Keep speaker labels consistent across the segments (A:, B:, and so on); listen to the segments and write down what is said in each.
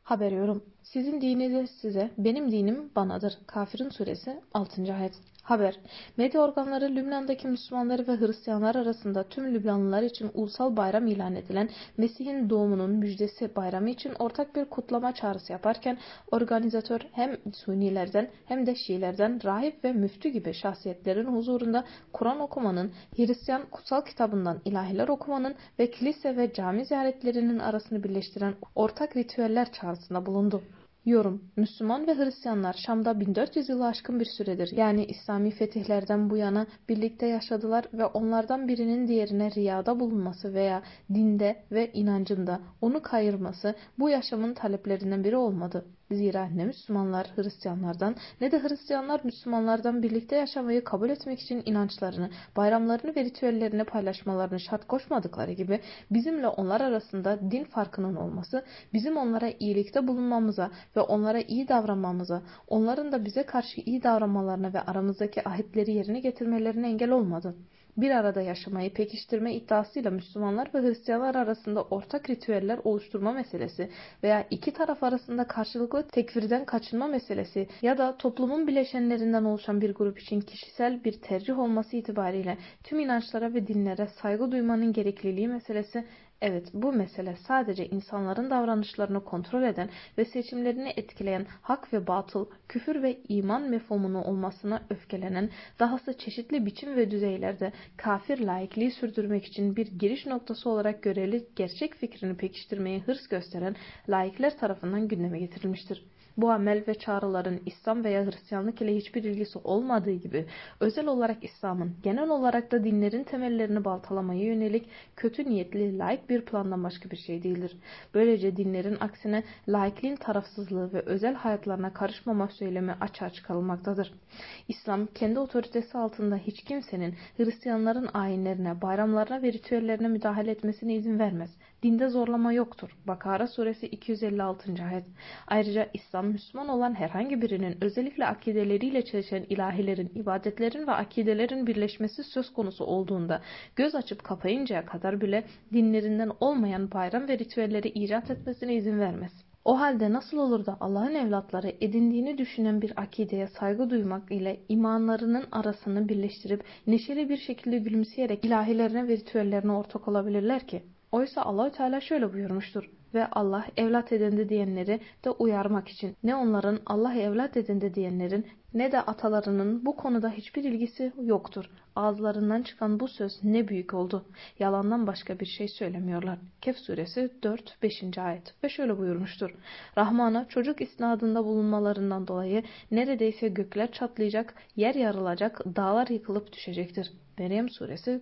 A: Haber yorum. Sizin dininiz size, benim dinim banadır. Kafirun suresi 6. ayet. Haber. Medya organları Lübnan'daki Müslümanları ve Hristiyanlar arasında tüm Lübnanlılar için ulusal bayram ilan edilen Mesih'in doğumunun müjdesi bayramı için ortak bir kutlama çağrısı yaparken organizatör hem Sünnilerden hem de Şiilerden rahip ve müftü gibi şahsiyetlerin huzurunda Kur'an okumanın, Hristiyan kutsal kitabından ilahiler okumanın ve kilise ve cami ziyaretlerinin arasını birleştiren ortak ritüeller çağrısında bulundu. Yorum. Müslüman ve Hristiyanlar Şam'da 1400 yılı aşkın bir süredir, yani İslami fetihlerden bu yana birlikte yaşadılar ve onlardan birinin diğerine riyada bulunması veya dinde ve inancında onu kayırması bu yaşamın taleplerinden biri olmadı. Zira ne Müslümanlar Hristiyanlardan ne de Hristiyanlar Müslümanlardan birlikte yaşamayı kabul etmek için inançlarını, bayramlarını ve ritüellerini paylaşmalarını şart koşmadıkları gibi bizimle onlar arasında din farkının olması, bizim onlara iyilikte bulunmamıza ve onlara iyi davranmamıza, onların da bize karşı iyi davranmalarına ve aramızdaki ahitleri yerine getirmelerine engel olmadı. Bir arada yaşamayı pekiştirme iddiasıyla Müslümanlar ve Hristiyanlar arasında ortak ritüeller oluşturma meselesi veya iki taraf arasında karşılıklı tekfirden kaçınma meselesi ya da toplumun bileşenlerinden oluşan bir grup için kişisel bir tercih olması itibariyle tüm inançlara ve dinlere saygı duymanın gerekliliği meselesi, evet, bu mesele sadece insanların davranışlarını kontrol eden ve seçimlerini etkileyen hak ve batıl, küfür ve iman mefhumunu olmasına öfkelenen, dahası çeşitli biçim ve düzeylerde kafir laikliği sürdürmek için bir giriş noktası olarak görevli gerçek fikrini pekiştirmeye hırs gösteren laikler tarafından gündeme getirilmiştir. Bu amel ve çağrıların İslam veya Hristiyanlık ile hiçbir ilgisi olmadığı gibi özel olarak İslam'ın, genel olarak da dinlerin temellerini baltalamaya yönelik kötü niyetli laik bir plandan başka bir şey değildir. Böylece dinlerin aksine laikliğin tarafsızlığı ve özel hayatlarına karışmama söylemi açığa çıkarılmaktadır. İslam kendi otoritesi altında hiç kimsenin Hristiyanların ayinlerine, bayramlarına ve ritüellerine müdahale etmesine izin vermez. Dinde zorlama yoktur. Bakara suresi 256. ayet. Ayrıca İslam, Müslüman olan herhangi birinin özellikle akideleriyle çelişen ilahilerin, ibadetlerin ve akidelerin birleşmesi söz konusu olduğunda göz açıp kapayıncaya kadar bile dinlerinden olmayan bayram ve ritüelleri icat etmesine izin vermez. O halde nasıl olur da Allah'ın evlatları edindiğini düşünen bir akideye saygı duymak ile imanlarının arasını birleştirip neşeli bir şekilde gülümseyerek ilahilerine ve ritüellerine ortak olabilirler ki? Oysa Allahü Teala şöyle buyurmuştur: ve Allah evlat edindi diyenleri de uyarmak için ne onların Allah evlat edindi diyenlerin ne de atalarının bu konuda hiçbir ilgisi yoktur. Ağızlarından çıkan bu söz ne büyük oldu. Yalandan başka bir şey söylemiyorlar. Kehf suresi 4-5. ayet. Ve şöyle buyurmuştur: Rahman'a çocuk isnadında bulunmalarından dolayı neredeyse gökler çatlayacak, yer yarılacak, dağlar yıkılıp düşecektir. Meryem suresi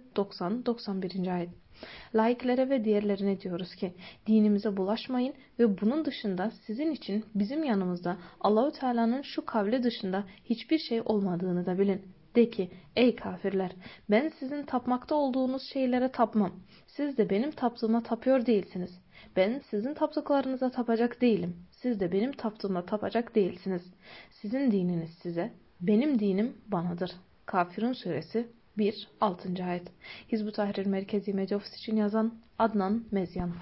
A: 90-91. ayet. Laiklere ve diğerlerine diyoruz ki dinimize bulaşmayın ve bunun dışında sizin için bizim yanımızda Allahü Teala'nın şu kavli dışında hiçbir şey olmadığını da bilin. De ki ey kafirler, ben sizin tapmakta olduğunuz şeylere tapmam. Siz de benim taptığıma tapıyor değilsiniz. Ben sizin taptıklarınıza tapacak değilim. Siz de benim taptığıma tapacak değilsiniz. Sizin dininiz size, benim dinim banadır. Kafirun suresi 1-6. ayet. Hizb-ut Tahrir Merkezi Medya Ofisi için yazan Adnan Mezyan.